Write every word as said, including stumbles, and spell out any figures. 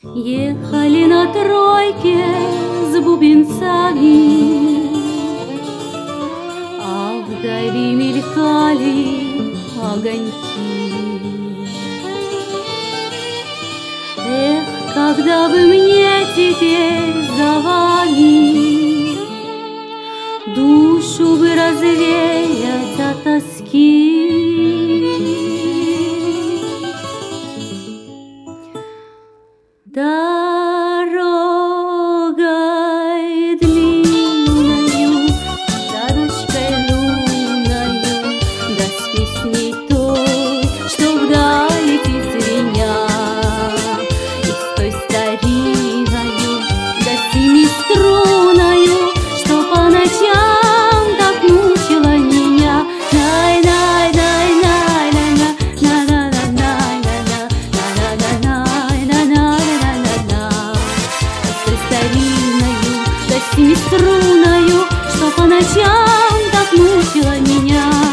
Ехали на тройке с бубенцами, а вдали мелькали огоньки. Эх, когда бы мне теперь за вами душу бы развеять от тоски. Дорогой длинною, за ночкой лунною, да с песней той, что вдаль летит звеня, и с той стариною, да семиструною, что по ночам так мучила меня. Стариною, да семиструною, что по ночам так мучила меня.